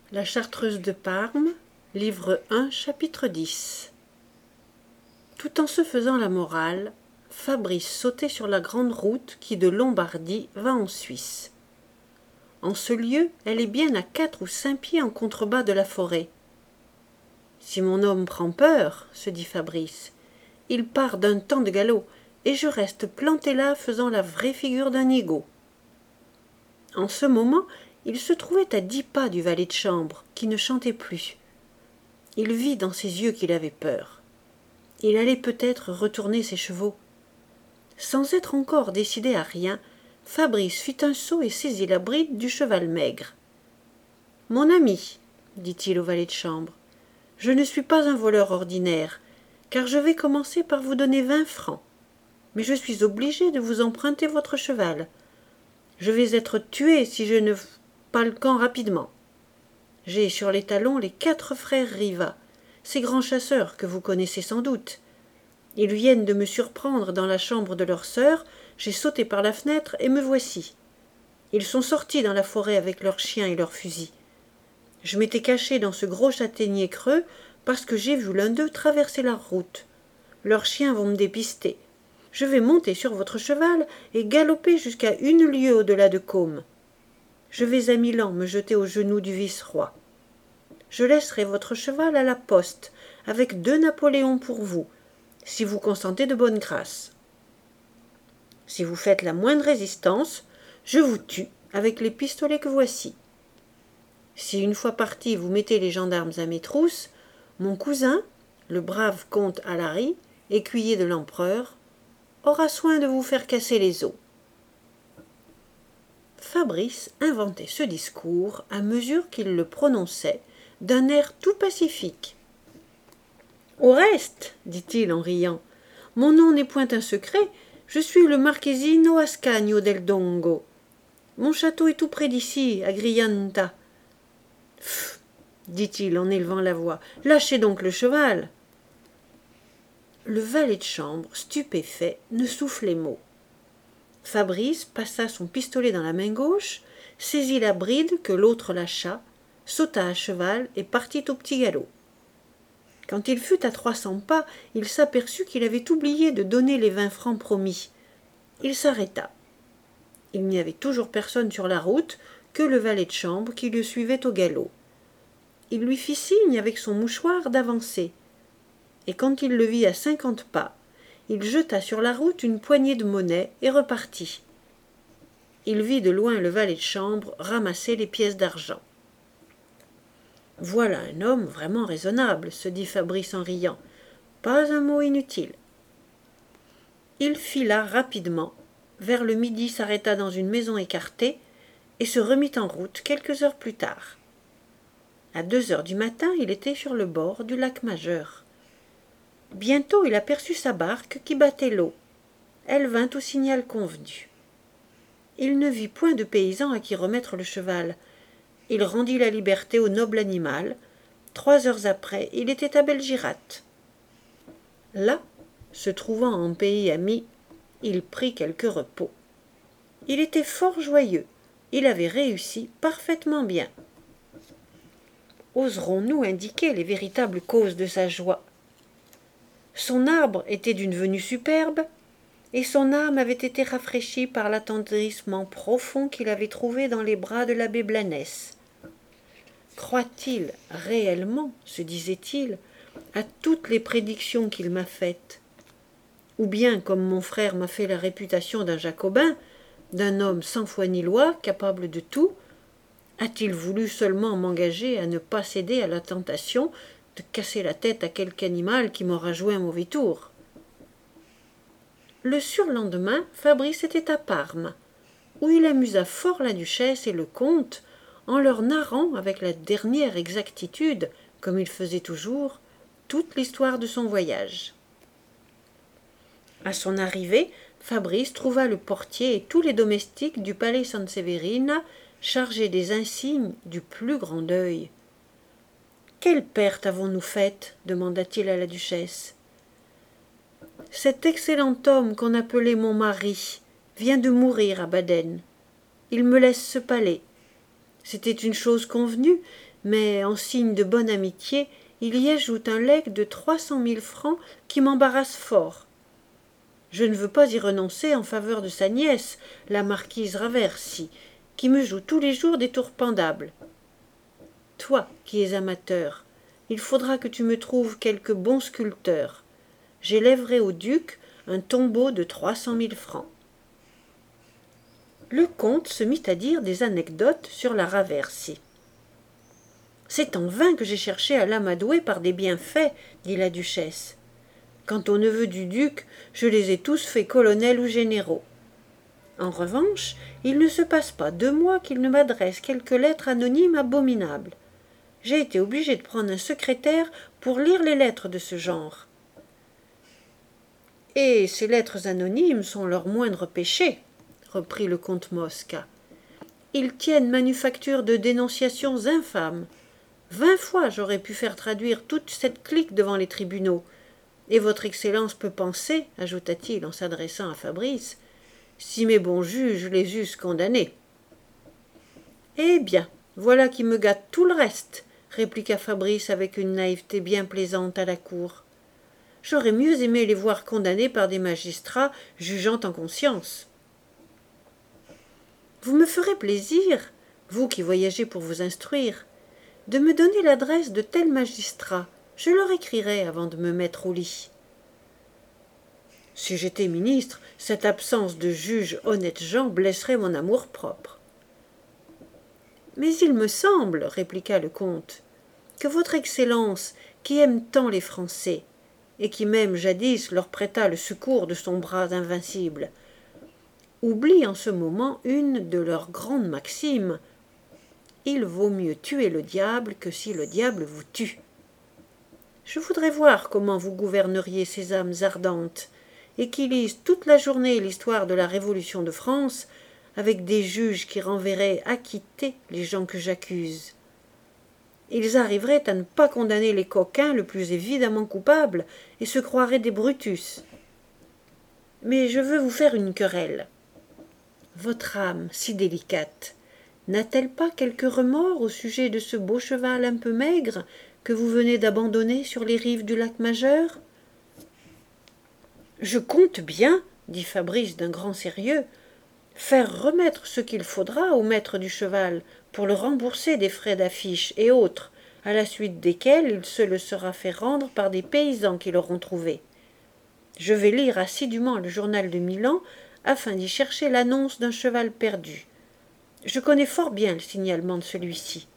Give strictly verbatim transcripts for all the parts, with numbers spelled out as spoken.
La Chartreuse de Parme, livre un, chapitre dix. Tout en se faisant la morale, Fabrice sautait sur la grande route qui de Lombardie va en Suisse. En ce lieu, elle est bien à quatre ou cinq pieds en contrebas de la forêt. Si mon homme prend peur, se dit Fabrice, il part d'un temps de galop, et je reste planté là faisant la vraie figure d'un nigaud. En ce moment, il se trouvait à dix pas du valet de chambre, qui ne chantait plus. Il vit dans ses yeux qu'il avait peur. Il allait peut-être retourner ses chevaux. Sans être encore décidé à rien, Fabrice fit un saut et saisit la bride du cheval maigre. « Mon ami, dit-il au valet de chambre, je ne suis pas un voleur ordinaire, car je vais commencer par vous donner vingt francs. Mais je suis obligé de vous emprunter votre cheval. Je vais être tué si je ne pas le camp rapidement. J'ai sur les talons les quatre frères Riva, ces grands chasseurs que vous connaissez sans doute. Ils viennent de me surprendre dans la chambre de leur sœur, j'ai sauté par la fenêtre et me voici. Ils sont sortis dans la forêt avec leurs chiens et leurs fusils. Je m'étais caché dans ce gros châtaignier creux parce que j'ai vu l'un d'eux traverser la route. Leurs chiens vont me dépister. Je vais monter sur votre cheval et galoper jusqu'à une lieue au-delà de Côme. Je vais à Milan me jeter aux genoux du vice-roi. Je laisserai votre cheval à la poste, avec deux Napoléons pour vous, si vous consentez de bonne grâce. Si vous faites la moindre résistance, je vous tue avec les pistolets que voici. Si une fois parti vous mettez les gendarmes à mes trousses, mon cousin, le brave comte Alary, écuyer de l'empereur, aura soin de vous faire casser les os. » Fabrice inventait ce discours à mesure qu'il le prononçait, d'un air tout pacifique. « Au reste, dit-il en riant, mon nom n'est point un secret, je suis le Marchesino Ascanio del Dongo. Mon château est tout près d'ici, à Grianta. Pff, dit-il en élevant la voix, lâchez donc le cheval. » Le valet de chambre, stupéfait, ne soufflait mot. Fabrice passa son pistolet dans la main gauche, saisit la bride que l'autre lâcha, sauta à cheval et partit au petit galop. Quand il fut à trois cents pas, il s'aperçut qu'il avait oublié de donner les vingt francs promis. Il s'arrêta. Il n'y avait toujours personne sur la route que le valet de chambre qui le suivait au galop. Il lui fit signe avec son mouchoir d'avancer. Et quand il le vit à cinquante pas, il jeta sur la route une poignée de monnaie et repartit. Il vit de loin le valet de chambre ramasser les pièces d'argent. « Voilà un homme vraiment raisonnable, » se dit Fabrice en riant. « Pas un mot inutile. » Il fila rapidement. Vers le midi s'arrêta dans une maison écartée et se remit en route quelques heures plus tard. À deux heures du matin, il était sur le bord du lac Majeur. Bientôt il aperçut sa barque qui battait l'eau. Elle vint au signal convenu. Il ne vit point de paysan à qui remettre le cheval. Il rendit la liberté au noble animal. Trois heures après, il était à Belgirate. Là, se trouvant en pays ami, il prit quelque repos. Il était fort joyeux. Il avait réussi parfaitement bien. Oserons-nous indiquer les véritables causes de sa joie? Son arbre était d'une venue superbe, et son âme avait été rafraîchie par l'attendrissement profond qu'il avait trouvé dans les bras de l'abbé Blanès. Croit-il réellement, se disait-il, à toutes les prédictions qu'il m'a faites? Ou bien, comme mon frère m'a fait la réputation d'un jacobin, d'un homme sans foi ni loi, capable de tout, a-t-il voulu seulement m'engager à ne pas céder à la tentation de casser la tête à quelque animal qui m'aura joué un mauvais tour? Le surlendemain, Fabrice était à Parme, où il amusa fort la duchesse et le comte en leur narrant avec la dernière exactitude, comme il faisait toujours, toute l'histoire de son voyage. À son arrivée, Fabrice trouva le portier et tous les domestiques du palais Sanseverina chargés des insignes du plus grand deuil. « Quelle perte avons-nous faite » demanda-t-il à la duchesse. « Cet excellent homme qu'on appelait mon mari vient de mourir à Baden. Il me laisse ce palais. C'était une chose convenue, mais en signe de bonne amitié, il y ajoute un legs de trois cent mille francs qui m'embarrasse fort. Je ne veux pas y renoncer en faveur de sa nièce, la marquise Raversi, qui me joue tous les jours des tours pendables. Toi, qui es amateur, il faudra que tu me trouves quelque bon sculpteur. J'élèverai au duc un tombeau de trois cent mille francs. Le comte se mit à dire des anecdotes sur la Raversi. C'est en vain que j'ai cherché à l'amadouer par des bienfaits, dit la duchesse. Quant aux neveux du duc, je les ai tous faits colonels ou généraux. En revanche, il ne se passe pas deux mois qu'il ne m'adresse quelques lettres anonymes abominables. J'ai été obligé de prendre un secrétaire pour lire les lettres de ce genre. Et ces lettres anonymes sont leur moindre péché, reprit le comte Mosca. Ils tiennent manufacture de dénonciations infâmes. Vingt fois j'aurais pu faire traduire toute cette clique devant les tribunaux. Et votre Excellence peut penser, ajouta-t-il en s'adressant à Fabrice, si mes bons juges les eussent condamnés. Eh bien, voilà qui me gâte tout le reste, répliqua Fabrice avec une naïveté bien plaisante à la cour. J'aurais mieux aimé les voir condamnés par des magistrats jugeant en conscience. Vous me ferez plaisir, vous qui voyagez pour vous instruire, de me donner l'adresse de tel magistrat. Je leur écrirai avant de me mettre au lit. Si j'étais ministre, cette absence de juges honnêtes gens blesserait mon amour-propre. Mais il me semble, répliqua le comte, que votre Excellence, qui aime tant les Français, et qui même jadis leur prêta le secours de son bras invincible, oublie en ce moment une de leurs grandes maximes. Il vaut mieux tuer le diable que si le diable vous tue. Je voudrais voir comment vous gouverneriez ces âmes ardentes, et qui lisent toute la journée l'histoire de la Révolution de France, avec des juges qui renverraient acquittés les gens que j'accuse. Ils arriveraient à ne pas condamner les coquins le plus évidemment coupables, et se croiraient des Brutus. Mais je veux vous faire une querelle. Votre âme, si délicate, n'a-t-elle pas quelque remords au sujet de ce beau cheval un peu maigre que vous venez d'abandonner sur les rives du lac Majeur? Je compte bien, dit Fabrice d'un grand sérieux, faire remettre ce qu'il faudra au maître du cheval pour le rembourser des frais d'affiche et autres, à la suite desquels il se le sera fait rendre par des paysans qui l'auront trouvé. Je vais lire assidûment le journal de Milan afin d'y chercher l'annonce d'un cheval perdu. Je connais fort bien le signalement de celui-ci.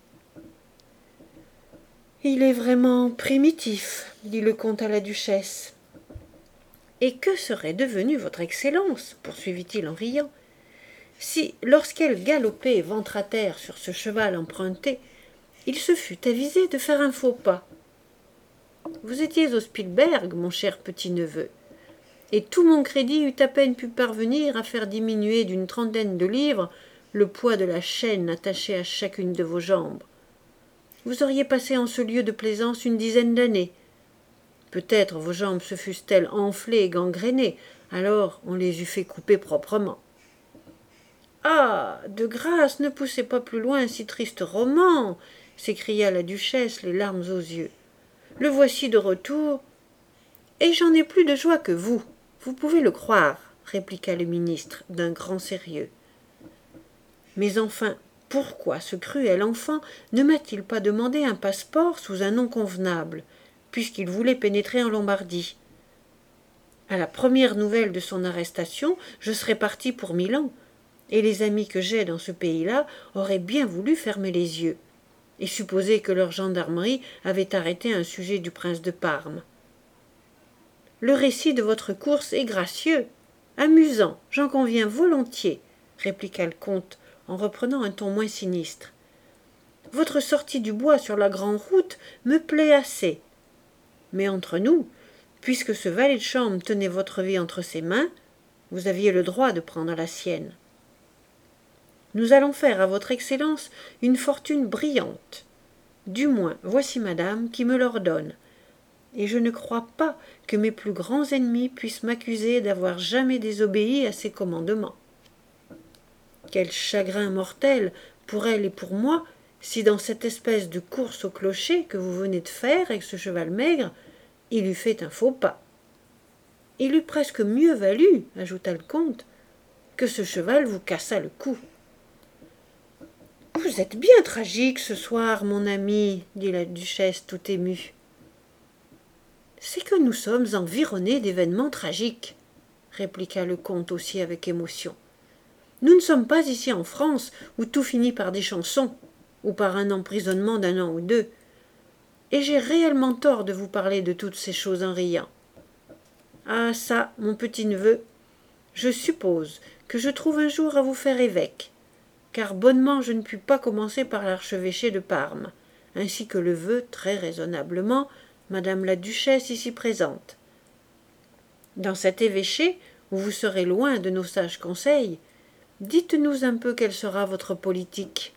Il est vraiment primitif, dit le comte à la duchesse. Et que serait devenue votre Excellence, poursuivit-il en riant, si, lorsqu'elle galopait ventre à terre sur ce cheval emprunté, il se fût avisé de faire un faux pas? Vous étiez au Spielberg, mon cher petit-neveu, et tout mon crédit eût à peine pu parvenir à faire diminuer d'une trentaine de livres le poids de la chaîne attachée à chacune de vos jambes. Vous auriez passé en ce lieu de plaisance une dizaine d'années. Peut-être vos jambes se fussent-elles enflées et gangrénées, alors on les eût fait couper proprement. Ah, de grâce, ne poussez pas plus loin un si triste roman, s'écria la duchesse, les larmes aux yeux. Le voici de retour, et j'en ai plus de joie que vous, vous pouvez le croire, répliqua le ministre d'un grand sérieux. Mais enfin, pourquoi ce cruel enfant ne m'a-t-il pas demandé un passeport sous un nom convenable, puisqu'il voulait pénétrer en Lombardie? À la première nouvelle de son arrestation, je serais parti pour Milan, et les amis que j'ai dans ce pays-là auraient bien voulu fermer les yeux, et supposer que leur gendarmerie avait arrêté un sujet du prince de Parme. Le récit de votre course est gracieux, amusant, j'en conviens volontiers, répliqua le comte en reprenant un ton moins sinistre. Votre sortie du bois sur la grande route me plaît assez. Mais entre nous, puisque ce valet de chambre tenait votre vie entre ses mains, vous aviez le droit de prendre la sienne. Nous allons faire à votre Excellence une fortune brillante. Du moins, voici madame qui me l'ordonne, et je ne crois pas que mes plus grands ennemis puissent m'accuser d'avoir jamais désobéi à ses commandements. Quel chagrin mortel pour elle et pour moi si dans cette espèce de course au clocher que vous venez de faire avec ce cheval maigre, il eût fait un faux pas. Il eût presque mieux valu, ajouta le comte, que ce cheval vous cassât le cou. « Vous êtes bien tragique ce soir, mon ami, dit la duchesse tout émue. « C'est que nous sommes environnés d'événements tragiques, répliqua le comte aussi avec émotion. Nous ne sommes pas ici en France, où tout finit par des chansons, ou par un emprisonnement d'un an ou deux, et j'ai réellement tort de vous parler de toutes ces choses en riant. Ah ça, mon petit-neveu, je suppose que je trouve un jour à vous faire évêque, car bonnement je ne puis pas commencer par l'archevêché de Parme, ainsi que le veut très raisonnablement madame la duchesse ici présente. Dans cet évêché, où vous serez loin de nos sages conseils, dites-nous un peu quelle sera votre politique.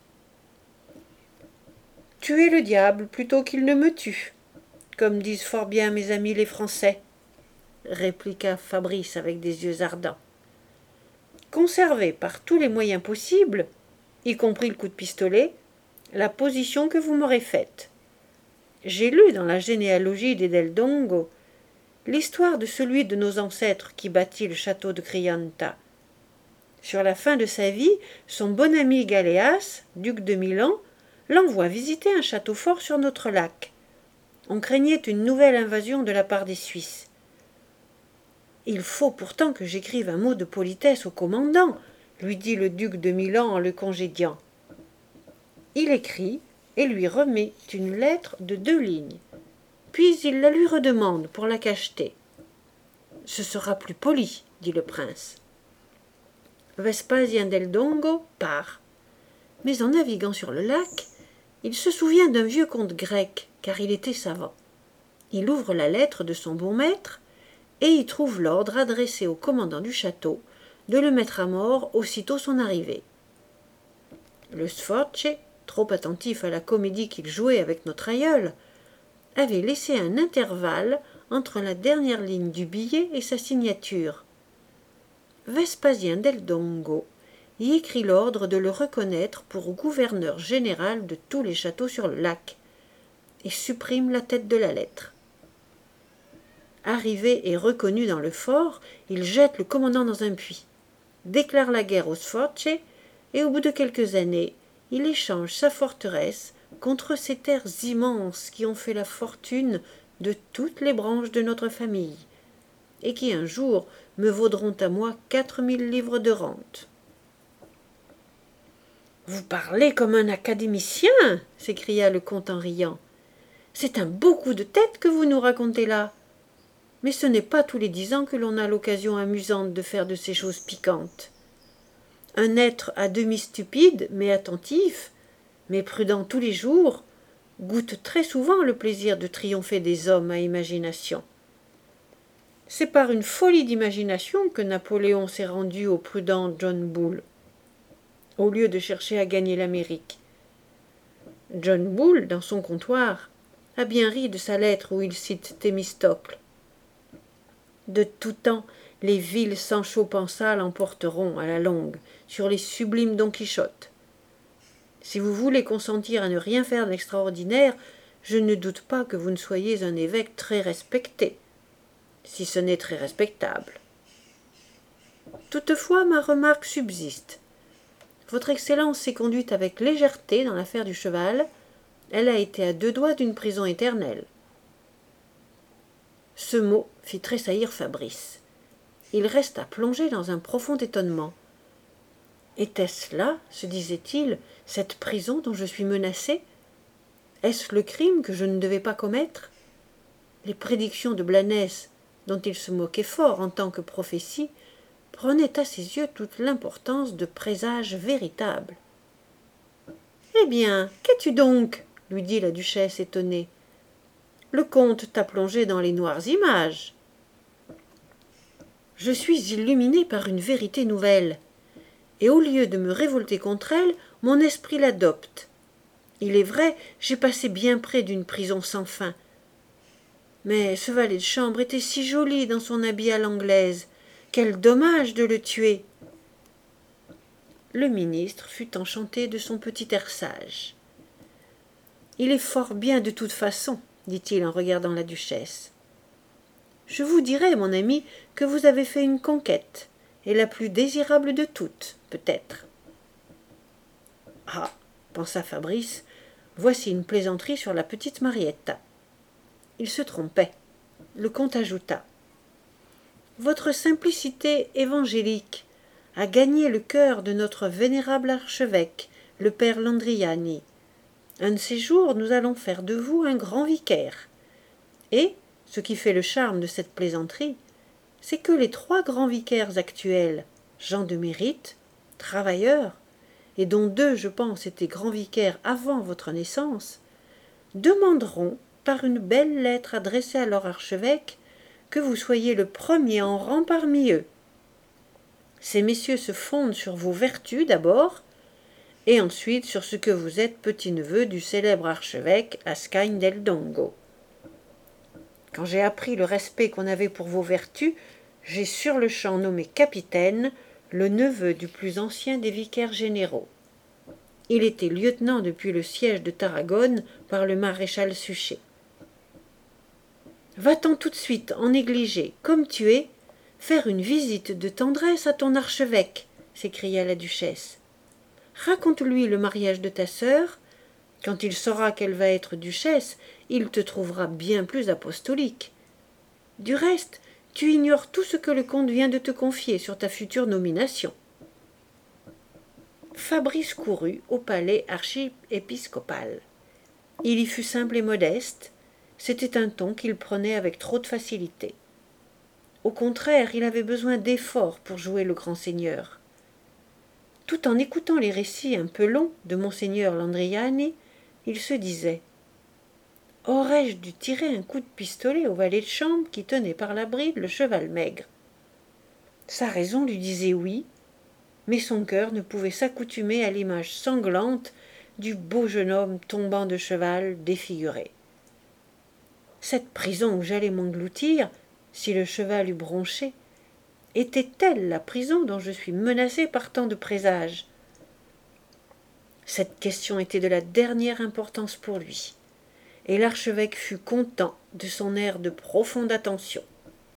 Tuer le diable plutôt qu'il ne me tue, comme disent fort bien mes amis les Français, répliqua Fabrice avec des yeux ardents. Conservez par tous les moyens possibles, y compris le coup de pistolet, la position que vous m'aurez faite. J'ai lu dans la généalogie des Del Dongo l'histoire de celui de nos ancêtres qui bâtit le château de Grianta. Sur la fin de sa vie, son bon ami Galéas, duc de Milan, l'envoie visiter un château fort sur notre lac. On craignait une nouvelle invasion de la part des Suisses. Il faut pourtant que j'écrive un mot de politesse au commandant, lui dit le duc de Milan en le congédiant. Il écrit et lui remet une lettre de deux lignes. Puis il la lui redemande pour la cacheter. « Ce sera plus poli, dit le prince. Vespasien del Dongo part. Mais en naviguant sur le lac, il se souvient d'un vieux conte grec, car il était savant. Il ouvre la lettre de son bon maître et y trouve l'ordre adressé au commandant du château de le mettre à mort aussitôt son arrivée. Le Sforce, trop attentif à la comédie qu'il jouait avec notre aïeul, avait laissé un intervalle entre la dernière ligne du billet et sa signature. Vespasien del Dongo y écrit l'ordre de le reconnaître pour gouverneur général de tous les châteaux sur le lac, et supprime la tête de la lettre. Arrivé et reconnu dans le fort, il jette le commandant dans un puits, déclare la guerre aux Sforce, et au bout de quelques années, il échange sa forteresse contre ces terres immenses qui ont fait la fortune de toutes les branches de notre famille, et qui un jour me vaudront à moi quatre mille livres de rente. « Vous parlez comme un académicien, s'écria le comte en riant. C'est un beau coup de tête que vous nous racontez là. Mais ce n'est pas tous les dix ans que l'on a l'occasion amusante de faire de ces choses piquantes. Un être à demi stupide, mais attentif, mais prudent tous les jours, goûte très souvent le plaisir de triompher des hommes à imagination. C'est par une folie d'imagination que Napoléon s'est rendu au prudent John Bull, au lieu de chercher à gagner l'Amérique. John Bull, dans son comptoir, a bien ri de sa lettre où il cite Thémistocle. De tout temps, les vils Sancho Panza l'emporteront à la longue sur les sublimes Don Quichotte. Si vous voulez consentir à ne rien faire d'extraordinaire, je ne doute pas que vous ne soyez un évêque très respecté, si ce n'est très respectable. Toutefois, ma remarque subsiste. Votre Excellence s'est conduite avec légèreté dans l'affaire du cheval. Elle a été à deux doigts d'une prison éternelle. Ce mot fit tressaillir Fabrice. Il resta plongé dans un profond étonnement. Était-ce là, se disait-il, cette prison dont je suis menacé? Est-ce le crime que je ne devais pas commettre? Les prédictions de Blanes, dont il se moquait fort en tant que prophétie, prenaient à ses yeux toute l'importance de présages véritables. « Eh bien, qu'as-tu donc ?» lui dit la duchesse étonnée. « Le comte t'a plongé dans les noires images. »« Je suis illuminé par une vérité nouvelle, et au lieu de me révolter contre elle, mon esprit l'adopte. Il est vrai, j'ai passé bien près d'une prison sans fin. Mais ce valet de chambre était si joli dans son habit à l'anglaise. Quel dommage de le tuer !» Le ministre fut enchanté de son petit air sage. Il est fort bien de toute façon, dit-il en regardant la duchesse. Je vous dirai, mon ami, que vous avez fait une conquête, et la plus désirable de toutes, peut-être. Ah, pensa Fabrice, voici une plaisanterie sur la petite Marietta. Il se trompait. Le comte ajouta. Votre simplicité évangélique a gagné le cœur de notre vénérable archevêque, le père Landriani. Un de ces jours, nous allons faire de vous un grand vicaire. Et, ce qui fait le charme de cette plaisanterie, c'est que les trois grands vicaires actuels, gens de mérite, travailleurs, et dont deux, je pense, étaient grands vicaires avant votre naissance, demanderont, par une belle lettre adressée à leur archevêque, que vous soyez le premier en rang parmi eux. Ces messieurs se fondent sur vos vertus d'abord, et ensuite sur ce que vous êtes petit-neveu du célèbre archevêque Ascagne del Dongo. Quand j'ai appris le respect qu'on avait pour vos vertus, j'ai sur-le-champ nommé capitaine le neveu du plus ancien des vicaires généraux. Il était lieutenant depuis le siège de Tarragone par le maréchal Suchet. Va-t'en tout de suite, en négligé, comme tu es, faire une visite de tendresse à ton archevêque, s'écria la duchesse. Raconte-lui le mariage de ta sœur. Quand il saura qu'elle va être duchesse, il te trouvera bien plus apostolique. Du reste, tu ignores tout ce que le comte vient de te confier sur ta future nomination. Fabrice courut au palais archiépiscopal. Il y fut simple et modeste. C'était un ton qu'il prenait avec trop de facilité. Au contraire, il avait besoin d'efforts pour jouer le grand seigneur. Tout en écoutant les récits un peu longs de monseigneur Landriani, il se disait « Aurais-je dû tirer un coup de pistolet au valet de chambre qui tenait par la bride le cheval maigre ?» Sa raison lui disait oui, mais son cœur ne pouvait s'accoutumer à l'image sanglante du beau jeune homme tombant de cheval défiguré. Cette prison où j'allais m'engloutir, si le cheval eût bronché, était-elle la prison dont je suis menacé par tant de présages? Cette question était de la dernière importance pour lui, et l'archevêque fut content de son air de profonde attention.